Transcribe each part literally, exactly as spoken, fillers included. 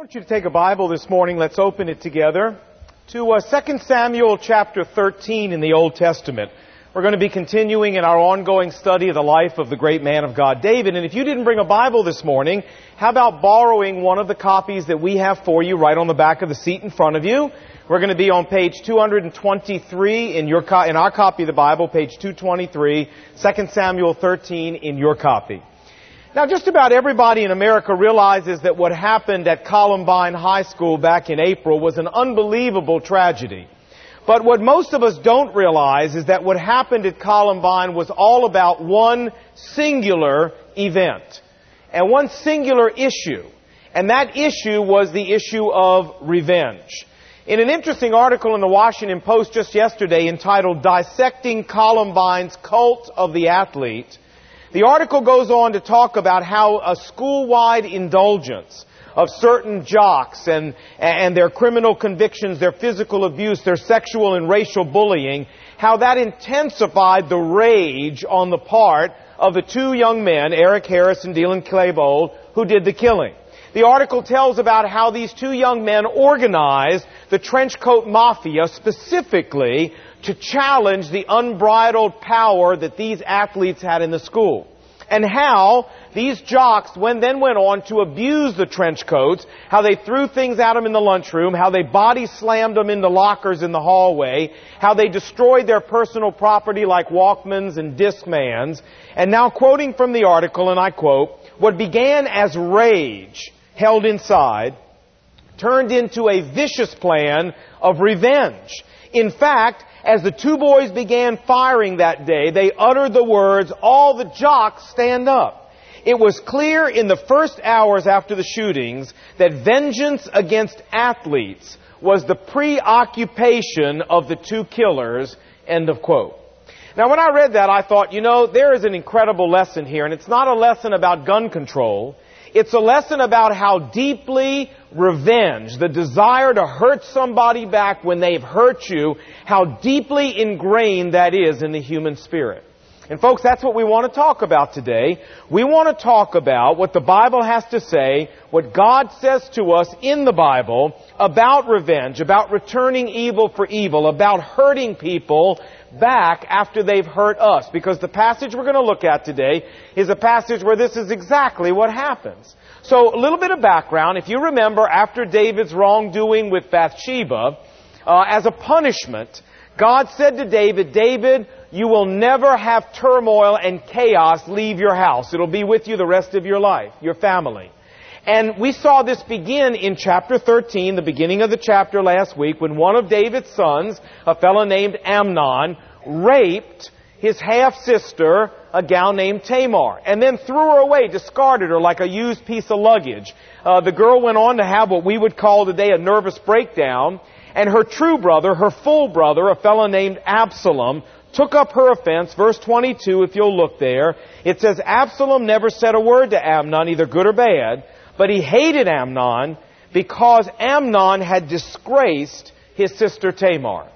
I want you to take a Bible this morning. Let's open it together to uh, Second Samuel chapter thirteen in the Old Testament. We're going to be continuing in our ongoing study of the life of the great man of God, David. And if you didn't bring a Bible this morning, how about borrowing one of the copies that we have for you right on the back of the seat in front of you? We're going to be on page two twenty-three in your co- in our copy of the Bible, page two twenty-three, Second Samuel thirteen in your copy. Now, just about everybody in America realizes that what happened at Columbine High School back in April was an unbelievable tragedy. But what most of us don't realize is that what happened at Columbine was all about one singular event and one singular issue. And that issue was the issue of revenge. In an interesting article in the Washington Post just yesterday entitled Dissecting Columbine's Cult of the Athlete, the article goes on to talk about how a school-wide indulgence of certain jocks and, and their criminal convictions, their physical abuse, their sexual and racial bullying, how that intensified the rage on the part of the two young men, Eric Harris and Dylan Klebold, who did the killing. The article tells about how these two young men organized the Trenchcoat Mafia specifically to challenge the unbridled power that these athletes had in the school. And how these jocks when, then went on to abuse the Trenchcoats, how they threw things at them in the lunchroom, how they body slammed them into lockers in the hallway, how they destroyed their personal property like Walkmans and Discmans. And now quoting from the article, and I quote, "What began as rage held inside turned into a vicious plan of revenge. In fact, as the two boys began firing that day, they uttered the words, 'All the jocks stand up.' It was clear in the first hours after the shootings that vengeance against athletes was the preoccupation of the two killers." End of quote. Now, when I read that, I thought, you know, there is an incredible lesson here, and it's not a lesson about gun control. It's a lesson about how deeply revenge, the desire to hurt somebody back when they've hurt you, how deeply ingrained that is in the human spirit. And folks, that's what we want to talk about today. We want to talk about what the Bible has to say, what God says to us in the Bible about revenge, about returning evil for evil, about hurting people back after they've hurt us. Because the passage we're going to look at today is a passage where this is exactly what happens. So a little bit of background. If you remember, after David's wrongdoing with Bathsheba, uh, as a punishment, God said to David, "David, you will never have turmoil and chaos leave your house. It'll be with you the rest of your life, your family." And we saw this begin in chapter thirteen, the beginning of the chapter last week, when one of David's sons, a fellow named Amnon, raped his half-sister, a gal named Tamar, and then threw her away, discarded her like a used piece of luggage. Uh, the girl went on to have what we would call today a nervous breakdown, and her true brother, her full brother, a fellow named Absalom, took up her offense. Verse twenty-two, if you'll look there, it says, "Absalom never said a word to Amnon, either good or bad, but he hated Amnon because Amnon had disgraced his sister Tamar."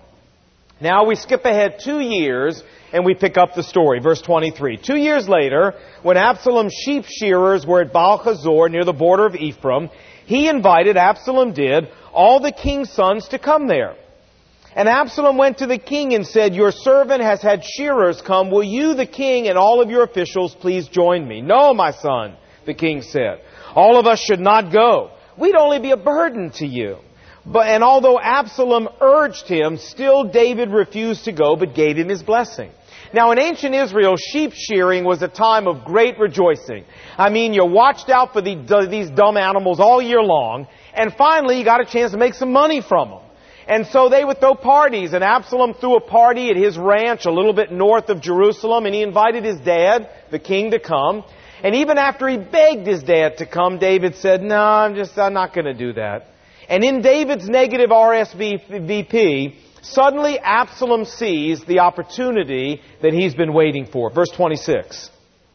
Now we skip ahead two years and we pick up the story. Verse twenty-three. Two years later, when Absalom's sheep shearers were at Baal-Hazor near the border of Ephraim, he invited, Absalom did, all the king's sons to come there. And Absalom went to the king and said, "Your servant has had shearers come. Will you, the king, and all of your officials please join me?" "No, my son," the king said. "All of us should not go. We'd only be a burden to you." But, and although Absalom urged him, still David refused to go, but gave him his blessing. Now, in ancient Israel, sheep shearing was a time of great rejoicing. I mean, you watched out for the, these dumb animals all year long, and finally you got a chance to make some money from them. And so they would throw parties, and Absalom threw a party at his ranch a little bit north of Jerusalem, and he invited his dad, the king, to come. And even after he begged his dad to come, David said, "No, I'm just, I'm not going to do that." And in David's negative R S V P, suddenly Absalom sees the opportunity that he's been waiting for. Verse twenty-six.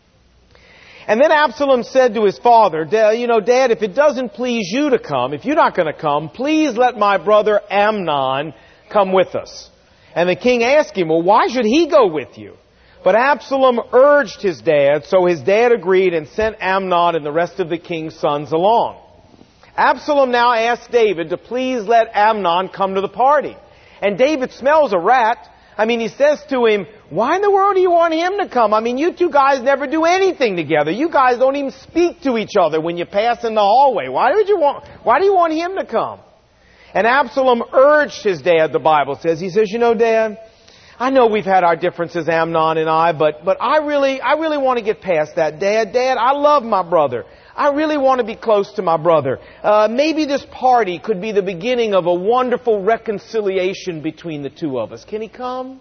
And then Absalom said to his father, "You know, Dad, if it doesn't please you to come, if you're not going to come, please let my brother Amnon come with us." And the king asked him, "Well, why should he go with you?" But Absalom urged his dad, so his dad agreed and sent Amnon and the rest of the king's sons along. Absalom now asks David to please let Amnon come to the party. And David smells a rat. I mean, he says to him, why in the world do you want him to come? I mean, you two guys never do anything together. You guys don't even speak to each other when you pass in the hallway. Why would you want, why do you want him to come? And Absalom urged his dad, the Bible says. He says, you know, Dad, I know we've had our differences, Amnon and I, but, but I really, I really want to get past that, Dad. Dad, I love my brother. I really want to be close to my brother. Uh, maybe this party could be the beginning of a wonderful reconciliation between the two of us. Can he come?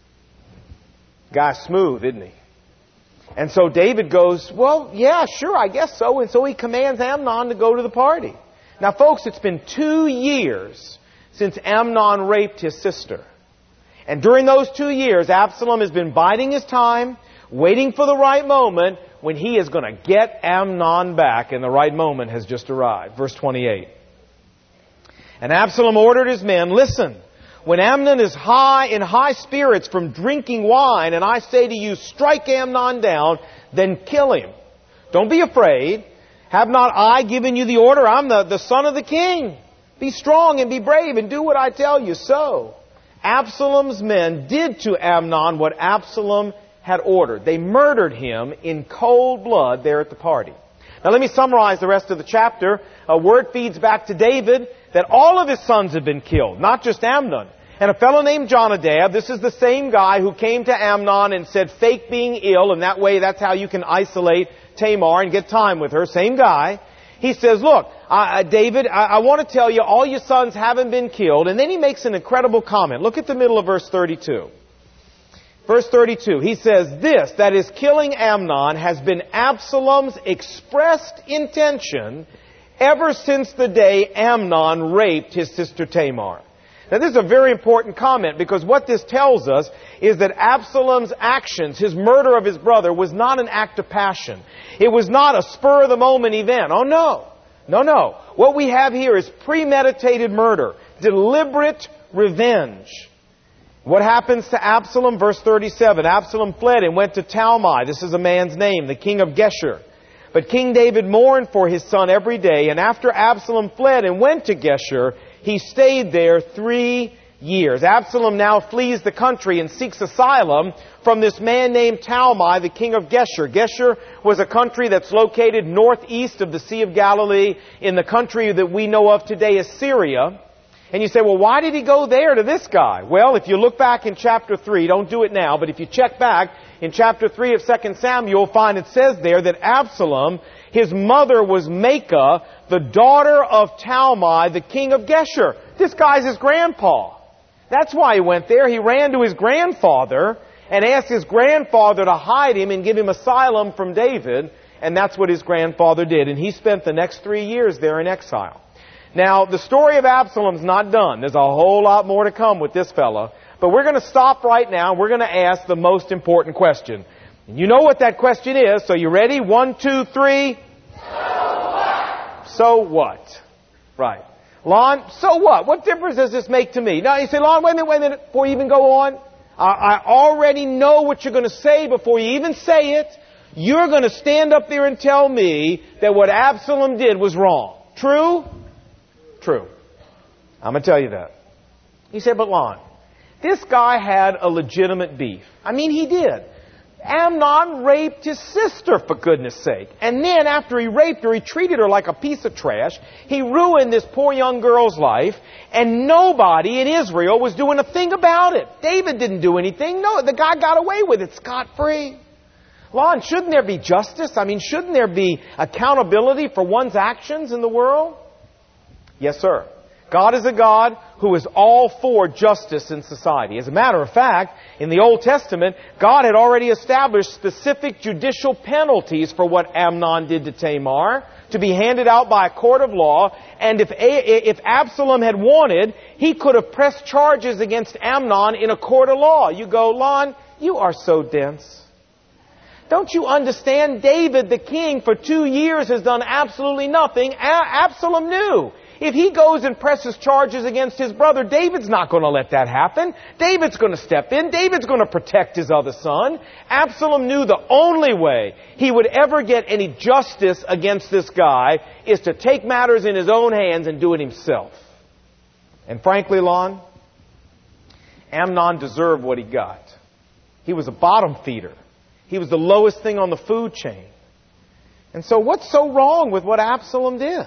Guy's smooth, isn't he? And so David goes, well, yeah, sure, I guess so. And so he commands Amnon to go to the party. Now, folks, it's been two years since Amnon raped his sister. And during those two years, Absalom has been biding his time, waiting for the right moment when he is going to get Amnon back, and the right moment has just arrived. Verse twenty-eight. And Absalom ordered his men, listen, when Amnon is high in high spirits from drinking wine, and I say to you, strike Amnon down, then kill him. Don't be afraid. Have not I given you the order? I'm the, the son of the king. Be strong and be brave and do what I tell you. So Absalom's men did to Amnon what Absalom had ordered. They murdered him in cold blood there at the party. Now let me summarize the rest of the chapter. A word feeds back to David that all of his sons have been killed, not just Amnon. And a fellow named Jonadab, this is the same guy who came to Amnon and said, fake being ill, and that way that's how you can isolate Tamar and get time with her. Same guy. He says, look, uh, David, I, I want to tell you all your sons haven't been killed. And then he makes an incredible comment. Look at the middle of verse thirty-two. Verse thirty-two, he says, this, that is killing Amnon, has been Absalom's expressed intention ever since the day Amnon raped his sister Tamar. Now this is a very important comment, because what this tells us is that Absalom's actions, his murder of his brother, was not an act of passion. It was not a spur-of-the-moment event. Oh no. No, no. What we have here is premeditated murder, deliberate revenge. What happens to Absalom? Verse thirty-seven. Absalom fled and went to Talmai. This is a man's name, the king of Geshur. But King David mourned for his son every day, and after Absalom fled and went to Geshur, he stayed there three years. Absalom now flees the country and seeks asylum from this man named Talmai, the king of Geshur. Geshur was a country that's located northeast of the Sea of Galilee in the country that we know of today as Syria. And you say, well, why did he go there to this guy? Well, if you look back in chapter three, don't do it now, but if you check back in chapter three of Second Samuel, you'll find it says there that Absalom, his mother was Maacah, the daughter of Talmai, the king of Geshur. This guy's his grandpa. That's why he went there. He ran to his grandfather and asked his grandfather to hide him and give him asylum from David. And that's what his grandfather did. And he spent the next three years there in exile. Now, the story of Absalom's not done. There's a whole lot more to come with this fella. But we're going to stop right now. We're going to ask the most important question. And you know what that question is, so you ready? One, two, three. So what? So what? Right. Lon, so what? What difference does this make to me? Now, you say, Lon, wait a minute, wait a minute, before you even go on. I, I already know what you're going to say before you even say it. You're going to stand up there and tell me that what Absalom did was wrong. True? True. I'm going to tell you that. You say, but Lon, this guy had a legitimate beef. I mean, he did. Amnon raped his sister, for goodness sake. And then after he raped her, he treated her like a piece of trash. He ruined this poor young girl's life. And nobody in Israel was doing a thing about it. David didn't do anything. No, the guy got away with it scot-free. Lon, shouldn't there be justice? I mean, shouldn't there be accountability for one's actions in the world? Yes, sir. God is a God who is all for justice in society. As a matter of fact, in the Old Testament, God had already established specific judicial penalties for what Amnon did to Tamar, to be handed out by a court of law. And if, if Absalom had wanted, he could have pressed charges against Amnon in a court of law. You go, Lon, you are so dense. Don't you understand? David, the king, for two years has done absolutely nothing. A- Absalom knew. If he goes and presses charges against his brother, David's not going to let that happen. David's going to step in. David's going to protect his other son. Absalom knew the only way he would ever get any justice against this guy is to take matters in his own hands and do it himself. And frankly, Lon, Amnon deserved what he got. He was a bottom feeder. He was the lowest thing on the food chain. And so what's so wrong with what Absalom did?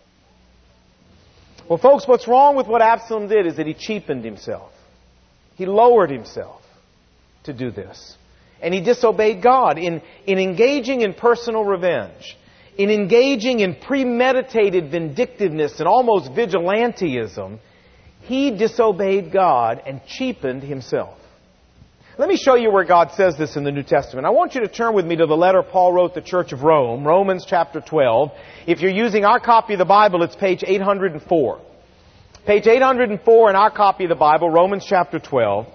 Well, folks, what's wrong with what Absalom did is that he cheapened himself. He lowered himself to do this. And he disobeyed God in, in engaging in personal revenge, in engaging in premeditated vindictiveness and almost vigilantism. He disobeyed God and cheapened himself. Let me show you where God says this in the New Testament. I want you to turn with me to the letter Paul wrote the Church of Rome, Romans chapter twelve. If you're using our copy of the Bible, it's page eight hundred four. Page eight hundred four in our copy of the Bible, Romans chapter twelve.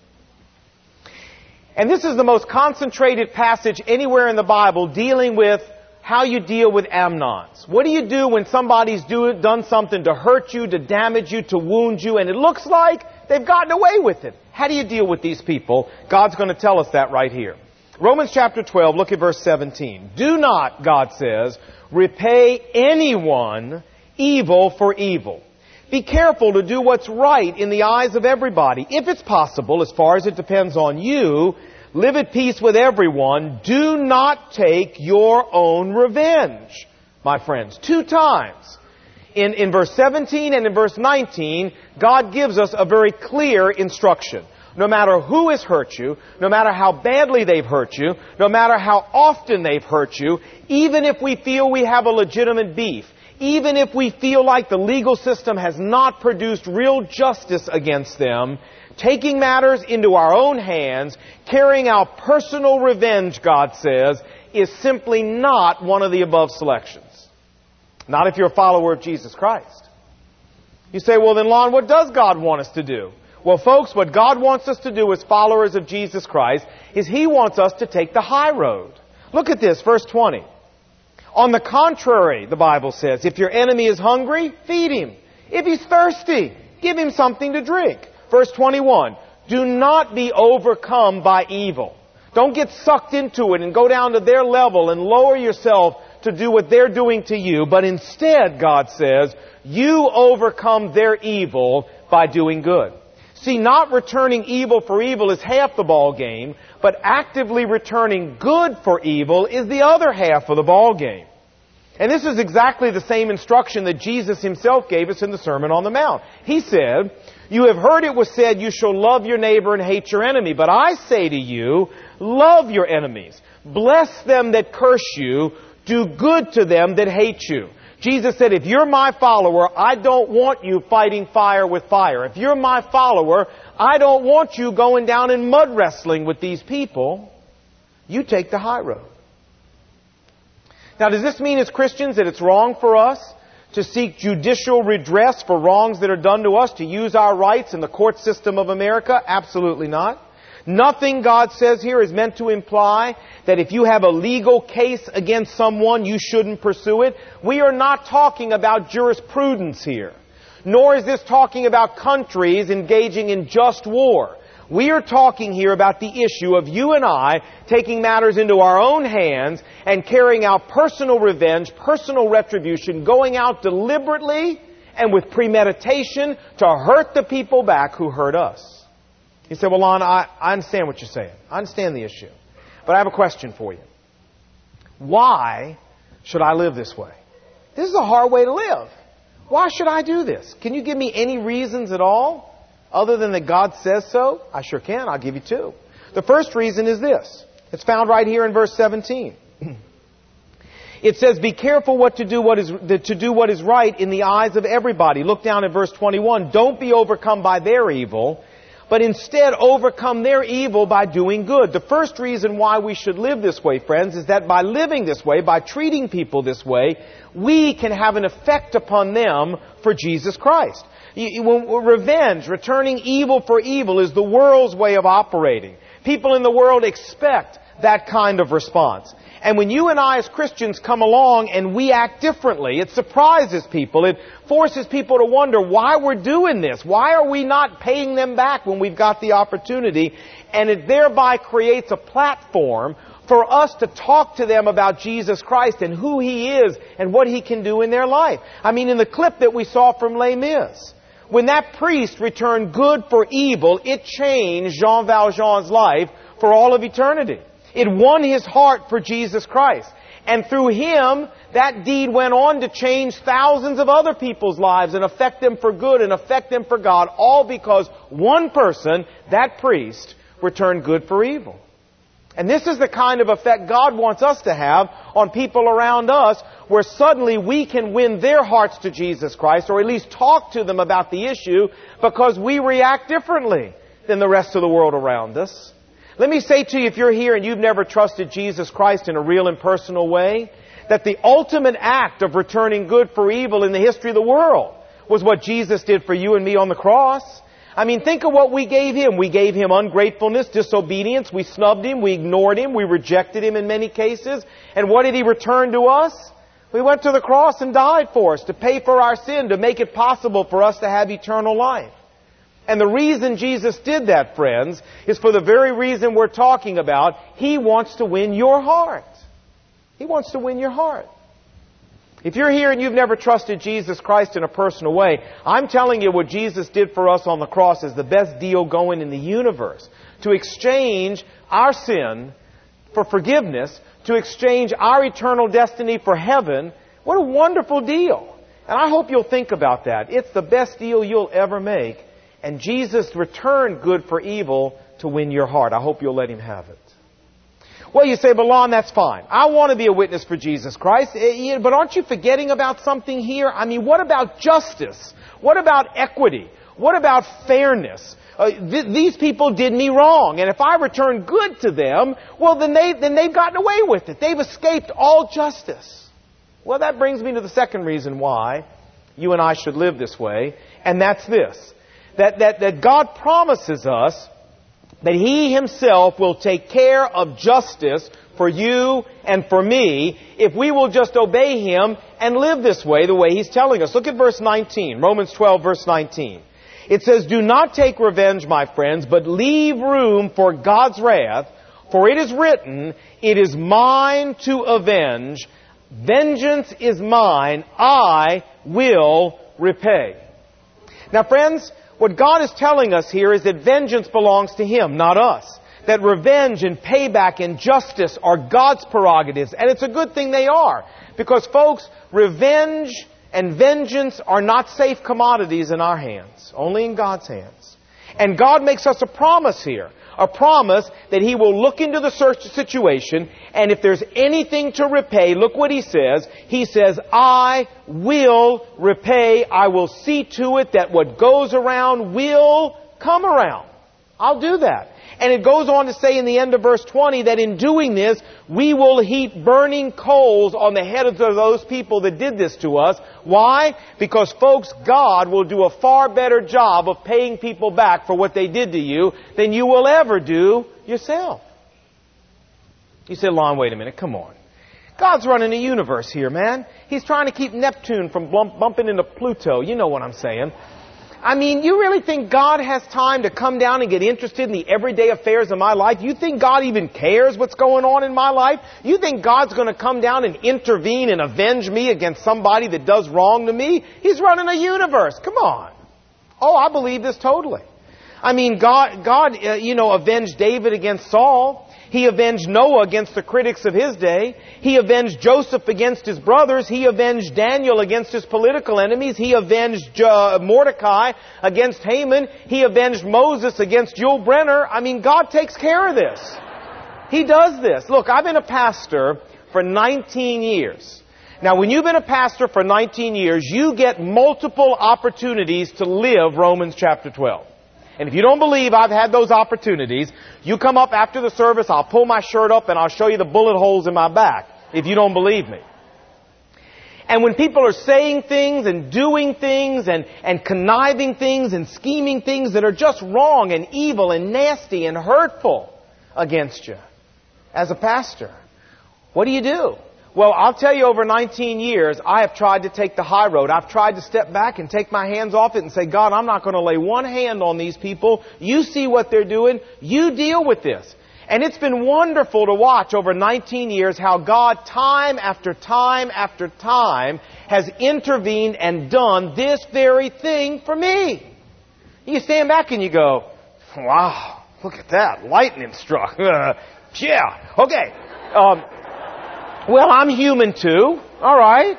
And this is the most concentrated passage anywhere in the Bible dealing with how you deal with Amnons. What do you do when somebody's do, done something to hurt you, to damage you, to wound you, and it looks like they've gotten away with it? How do you deal with these people? God's going to tell us that right here. Romans chapter twelve, look at verse seventeen. Do not, God says, repay anyone evil for evil. Be careful to do what's right in the eyes of everybody. If it's possible, as far as it depends on you, live at peace with everyone. Do not take your own revenge, my friends. Two times. In, in verse seventeen and in verse nineteen, God gives us a very clear instruction. No matter who has hurt you, no matter how badly they've hurt you, no matter how often they've hurt you, even if we feel we have a legitimate beef, even if we feel like the legal system has not produced real justice against them, taking matters into our own hands, carrying out personal revenge, God says, is simply not one of the above selections. Not if you're a follower of Jesus Christ. You say, well then, Lon, what does God want us to do? Well, folks, what God wants us to do as followers of Jesus Christ is He wants us to take the high road. Look at this, verse twenty. On the contrary, the Bible says, if your enemy is hungry, feed him. If he's thirsty, give him something to drink. Verse twenty-one, do not be overcome by evil. Don't get sucked into it and go down to their level and lower yourself to do what they're doing to you. But instead, God says, you overcome their evil by doing good. See, not returning evil for evil is half the ball game, but actively returning good for evil is the other half of the ball game. And this is exactly the same instruction that Jesus Himself gave us in the Sermon on the Mount. He said, you have heard it was said, you shall love your neighbor and hate your enemy. But I say to you, love your enemies. Bless them that curse you. Do good to them that hate you. Jesus said, if you're my follower, I don't want you fighting fire with fire. If you're my follower, I don't want you going down and mud wrestling with these people. You take the high road. Now, does this mean as Christians that it's wrong for us to seek judicial redress for wrongs that are done to us, to use our rights in the court system of America? Absolutely not. Nothing God says here is meant to imply that if you have a legal case against someone, you shouldn't pursue it. We are not talking about jurisprudence here. Nor is this talking about countries engaging in just war. We are talking here about the issue of you and I taking matters into our own hands and carrying out personal revenge, personal retribution, going out deliberately and with premeditation to hurt the people back who hurt us. You say, well, Lon, I, I understand what you're saying. I understand the issue. But I have a question for you. Why should I live this way? This is a hard way to live. Why should I do this? Can you give me any reasons at all other than that God says so? I sure can. I'll give you two. The first reason is this. It's found right here in verse seventeen. It says, be careful what to do what is to do what is right in the eyes of everybody. Look down at verse twenty-one. Don't be overcome by their evil, but instead overcome their evil by doing good. The first reason why we should live this way, friends, is that by living this way, by treating people this way, we can have an effect upon them for Jesus Christ. Revenge, returning evil for evil, is the world's way of operating. People in the world expect that kind of response. And when you and I as Christians come along and we act differently, it surprises people. It forces people to wonder why we're doing this. Why are we not paying them back when we've got the opportunity? And it thereby creates a platform for us to talk to them about Jesus Christ and who He is and what He can do in their life. I mean, in the clip that we saw from Les Mis, when that priest returned good for evil, it changed Jean Valjean's life for all of eternity. It won his heart for Jesus Christ. And through him, that deed went on to change thousands of other people's lives and affect them for good and affect them for God, all because one person, that priest, returned good for evil. And this is the kind of effect God wants us to have on people around us, where suddenly we can win their hearts to Jesus Christ, or at least talk to them about the issue, because we react differently than the rest of the world around us. Let me say to you, if you're here and you've never trusted Jesus Christ in a real and personal way, that the ultimate act of returning good for evil in the history of the world was what Jesus did for you and me on the cross. I mean, think of what we gave Him. We gave Him ungratefulness, disobedience. We snubbed Him. We ignored Him. We rejected Him in many cases. And what did He return to us? He went to the cross and died for us to pay for our sin, to make it possible for us to have eternal life. And the reason Jesus did that, friends, is for the very reason we're talking about. He wants to win your heart. He wants to win your heart. If you're here and you've never trusted Jesus Christ in a personal way, I'm telling you what Jesus did for us on the cross is the best deal going in the universe. To exchange our sin for forgiveness, to exchange our eternal destiny for heaven. What a wonderful deal. And I hope you'll think about that. It's the best deal you'll ever make. And Jesus returned good for evil to win your heart. I hope you'll let Him have it. Well, you say, but Lon, that's fine. I want to be a witness for Jesus Christ. But aren't you forgetting about something here? I mean, what about justice? What about equity? What about fairness? Uh, th- these people did me wrong. And if I return good to them, well, then, they, then they've gotten away with it. They've escaped all justice. Well, that brings me to the second reason why you and I should live this way. And that's this. That, that, that God promises us that He Himself will take care of justice for you and for me if we will just obey Him and live this way, the way He's telling us. Look at verse nineteen, Romans twelve, verse nineteen. It says, "Do not take revenge, my friends, but leave room for God's wrath, for it is written, it is mine to avenge. Vengeance is mine, I will repay." Now, friends, what God is telling us here is that vengeance belongs to Him, not us. That revenge and payback and justice are God's prerogatives. And it's a good thing they are. Because, folks, revenge and vengeance are not safe commodities in our hands. Only in God's hands. And God makes us a promise here. A promise that He will look into the situation, and if there's anything to repay, look what He says. He says, I will repay. I will see to it that what goes around will come around. I'll do that. And it goes on to say in the end of verse twenty that in doing this, we will heap burning coals on the heads of those people that did this to us. Why? Because, folks, God will do a far better job of paying people back for what they did to you than you will ever do yourself. You say, Lon, wait a minute, come on. God's running a universe here, man. He's trying to keep Neptune from bump, bumping into Pluto. You know what I'm saying. I mean, you really think God has time to come down and get interested in the everyday affairs of my life? You think God even cares what's going on in my life? You think God's going to come down and intervene and avenge me against somebody that does wrong to me? He's running a universe. Come on. Oh, I believe this totally. I mean, God, God, uh, you know, avenged David against Saul. He avenged Noah against the critics of his day. He avenged Joseph against his brothers. He avenged Daniel against his political enemies. He avenged uh, Mordecai against Haman. He avenged Moses against Yul Brynner. I mean, God takes care of this. He does this. Look, I've been a pastor for nineteen years. Now, when you've been a pastor for nineteen years, you get multiple opportunities to live Romans chapter twelve. And if you don't believe I've had those opportunities, you come up after the service, I'll pull my shirt up and I'll show you the bullet holes in my back if you don't believe me. And when people are saying things and doing things and, and conniving things and scheming things that are just wrong and evil and nasty and hurtful against you as a pastor, What do you do? Well, I'll tell you, over nineteen years, I have tried to take the high road. I've tried to step back and take my hands off it and say, God, I'm not going to lay one hand on these people. You see what they're doing. You deal with this. And it's been wonderful to watch over nineteen years how God, time after time after time, has intervened and done this very thing for me. You stand back and you go, wow, look at that, lightning struck. Uh, yeah, okay. Um, well, I'm human too, all right?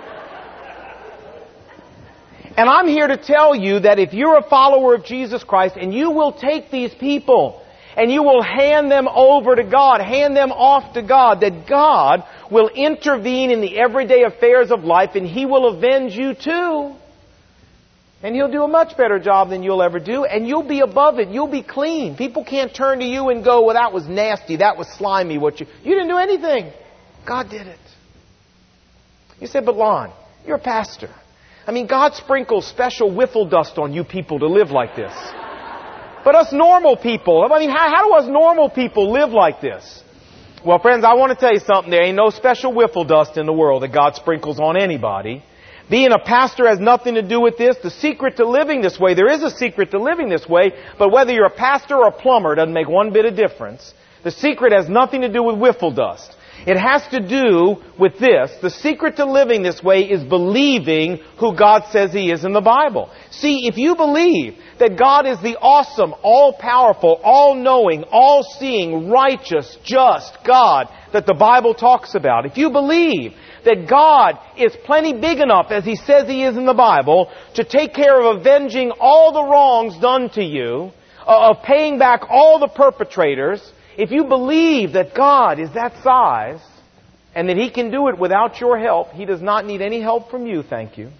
And I'm here to tell you that if you're a follower of Jesus Christ and you will take these people and you will hand them over to God, hand them off to God, that God will intervene in the everyday affairs of life and He will avenge you too. And He'll do a much better job than you'll ever do, and you'll be above it. You'll be clean. People can't turn to you and go, well, that was nasty, that was slimy. What you you didn't do anything. God did it. You said, but Lon, you're a pastor. I mean, God sprinkles special wiffle dust on you people to live like this. But us normal people, I mean, how, how do us normal people live like this? Well, friends, I want to tell you something. There ain't no special wiffle dust in the world that God sprinkles on anybody. Being a pastor has nothing to do with this. The secret to living this way, there is a secret to living this way, but whether you're a pastor or a plumber doesn't make one bit of difference. The secret has nothing to do with wiffle dust. It has to do with this. The secret to living this way is believing who God says He is in the Bible. See, if you believe that God is the awesome, all-powerful, all-knowing, all-seeing, righteous, just God that the Bible talks about, if you believe that God is plenty big enough, as He says He is in the Bible, to take care of avenging all the wrongs done to you, of paying back all the perpetrators, if you believe that God is that size and that He can do it without your help, He does not need any help from you, thank you,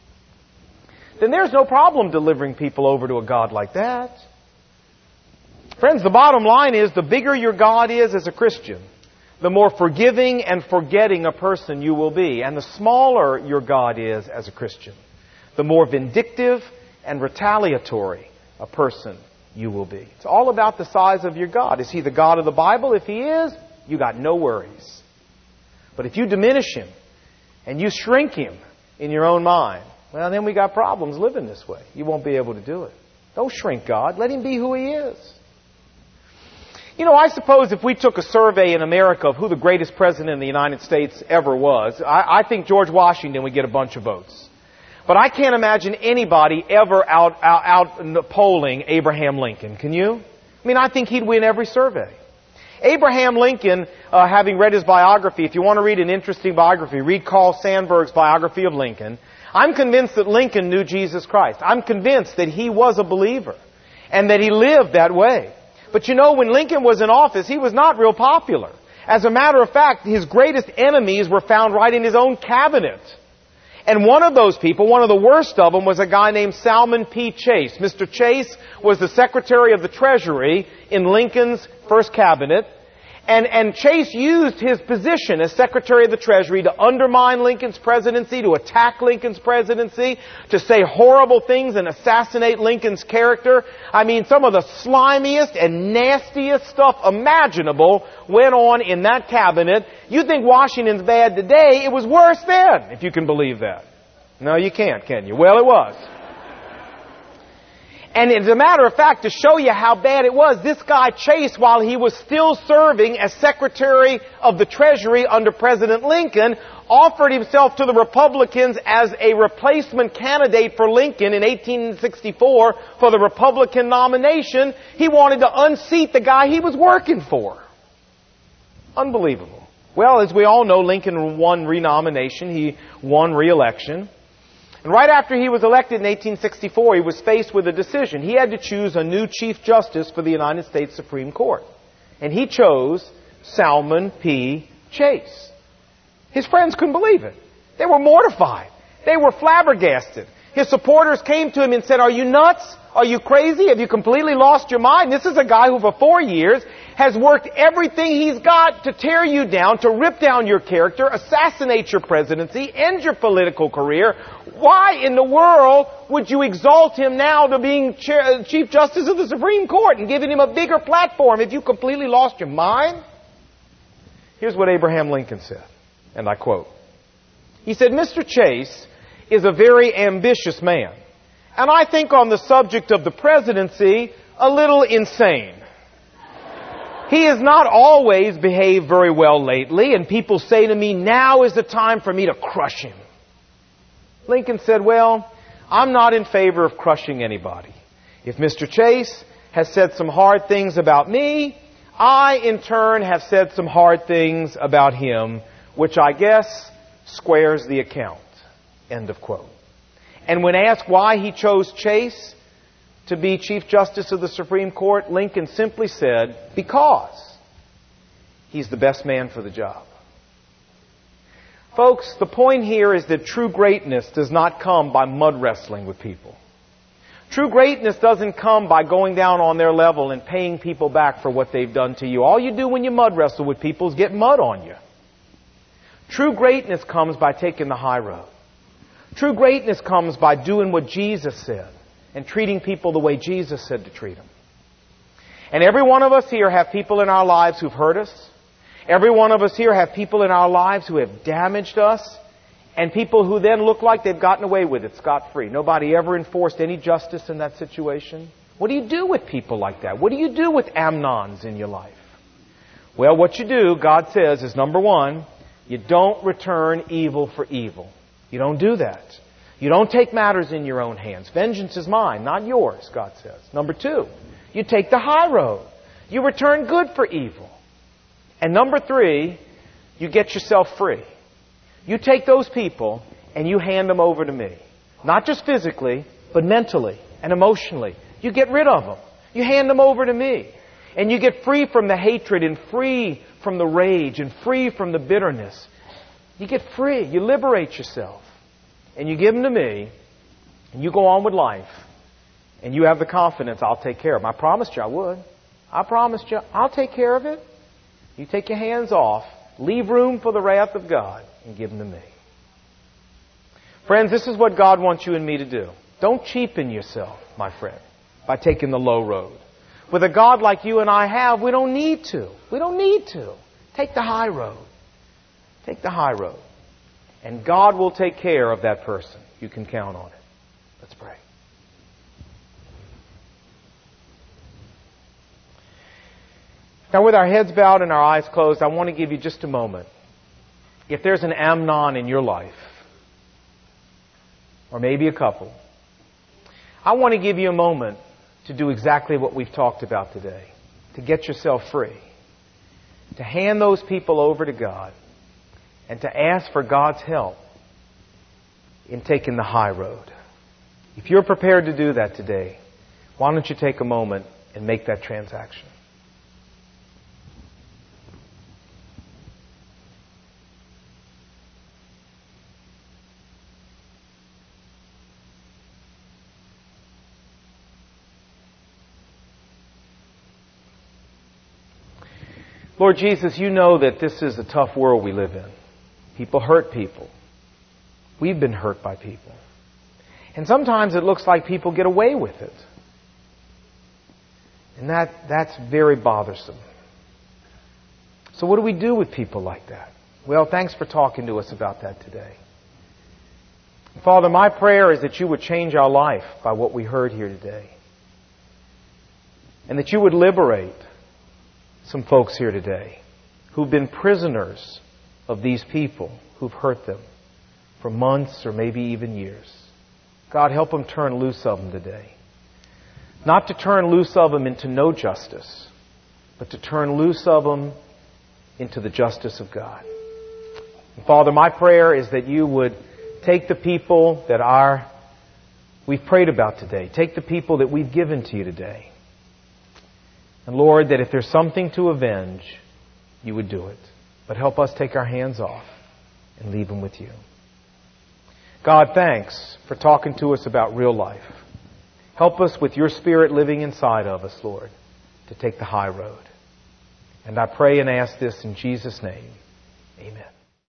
then there's no problem delivering people over to a God like that. Friends, the bottom line is the bigger your God is as a Christian, the more forgiving and forgetting a person you will be. And the smaller your God is as a Christian, the more vindictive and retaliatory a person you will be. It's all about the size of your God. Is He the God of the Bible? If He is, you got no worries. But if you diminish Him and you shrink Him in your own mind, well, then we got problems living this way. You won't be able to do it. Don't shrink God. Let Him be who He is. You know, I suppose if we took a survey in America of who the greatest president in the United States ever was, I, I think George Washington would get a bunch of votes. But I can't imagine anybody ever out, out, out polling Abraham Lincoln. Can you? I mean, I think he'd win every survey. Abraham Lincoln, uh, having read his biography, if you want to read an interesting biography, read Carl Sandburg's biography of Lincoln. I'm convinced that Lincoln knew Jesus Christ. I'm convinced that he was a believer and that he lived that way. But you know, when Lincoln was in office, he was not real popular. As a matter of fact, his greatest enemies were found right in his own cabinet. And one of those people, one of the worst of them, was a guy named Salmon P. Chase. Mister Chase was the Secretary of the Treasury in Lincoln's first cabinet. And, and Chase used his position as Secretary of the Treasury to undermine Lincoln's presidency, to attack Lincoln's presidency, to say horrible things and assassinate Lincoln's character. I mean, some of the slimiest and nastiest stuff imaginable went on in that cabinet. You think Washington's bad today, it was worse then, if you can believe that. No, you can't, can you? Well, it was. And as a matter of fact, to show you how bad it was, this guy Chase, while he was still serving as Secretary of the Treasury under President Lincoln, offered himself to the Republicans as a replacement candidate for Lincoln in eighteen sixty-four for the Republican nomination. He wanted to unseat the guy he was working for. Unbelievable. Well, as we all know, Lincoln won renomination. He won re-election. And right after he was elected in eighteen sixty-four, he was faced with a decision. He had to choose a new Chief Justice for the United States Supreme Court. And he chose Salmon P. Chase. His friends couldn't believe it. They were mortified. They were flabbergasted. His supporters came to him and said, "Are you nuts? Are you crazy? Have you completely lost your mind? This is a guy who for four years has worked everything he's got to tear you down, to rip down your character, assassinate your presidency, end your political career. Why in the world would you exalt him now to being chair, Chief Justice of the Supreme Court and giving him a bigger platform? Have you completely lost your mind?" Here's what Abraham Lincoln said, and I quote. He said, "Mister Chase is a very ambitious man, and I think on the subject of the presidency, a little insane. He has not always behaved very well lately, and people say to me, now is the time for me to crush him." Lincoln said, "Well, I'm not in favor of crushing anybody. If Mister Chase has said some hard things about me, I, in turn, have said some hard things about him, which I guess squares the account." End of quote. And when asked why he chose Chase to be Chief Justice of the Supreme Court, Lincoln simply said, because he's the best man for the job. Folks, the point here is that true greatness does not come by mud wrestling with people. True greatness doesn't come by going down on their level and paying people back for what they've done to you. All you do when you mud wrestle with people is get mud on you. True greatness comes by taking the high road. True greatness comes by doing what Jesus said and treating people the way Jesus said to treat them. And every one of us here have people in our lives who've hurt us. Every one of us here have people in our lives who have damaged us, and people who then look like they've gotten away with it scot-free. Nobody ever enforced any justice in that situation. What do you do with people like that? What do you do with Amnons in your life? Well, what you do, God says, is number one, you don't return evil for evil. You don't do that. You don't take matters in your own hands. Vengeance is mine, not yours, God says. Number two, you take the high road. You return good for evil. And number three, you get yourself free. You take those people and you hand them over to me. Not just physically, but mentally and emotionally. You get rid of them. You hand them over to me. And you get free from the hatred and free from the rage and free from the bitterness. You get free. You liberate yourself. And you give them to me. And you go on with life. And you have the confidence I'll take care of them. I promised you I would. I promised you I'll take care of it. You take your hands off, leave room for the wrath of God, and give them to me. Friends, this is what God wants you and me to do. Don't cheapen yourself, my friend, by taking the low road. With a God like you and I have, we don't need to. We don't need to. Take the high road. Take the high road. And God will take care of that person. You can count on it. Let's pray. Now, with our heads bowed and our eyes closed, I want to give you just a moment. If there's an Amnon in your life, or maybe a couple, I want to give you a moment to do exactly what we've talked about today. To get yourself free. To hand those people over to God. And to ask for God's help in taking the high road. If you're prepared to do that today, why don't you take a moment and make that transaction? Lord Jesus, you know that this is a tough world we live in. People hurt people. We've been hurt by people. And sometimes it looks like people get away with it. And that, that's very bothersome. So what do we do with people like that? Well, thanks for talking to us about that today. Father, my prayer is that you would change our life by what we heard here today. And that you would liberate some folks here today who've been prisoners of these people who've hurt them for months or maybe even years. God, help them turn loose of them today. Not to turn loose of them into no justice, but to turn loose of them into the justice of God. And Father, my prayer is that you would take the people that are we've prayed about today. Take the people that we've given to you today. And Lord, that if there's something to avenge, you would do it. But help us take our hands off and leave them with you. God, thanks for talking to us about real life. Help us with your Spirit living inside of us, Lord, to take the high road. And I pray and ask this in Jesus' name. Amen.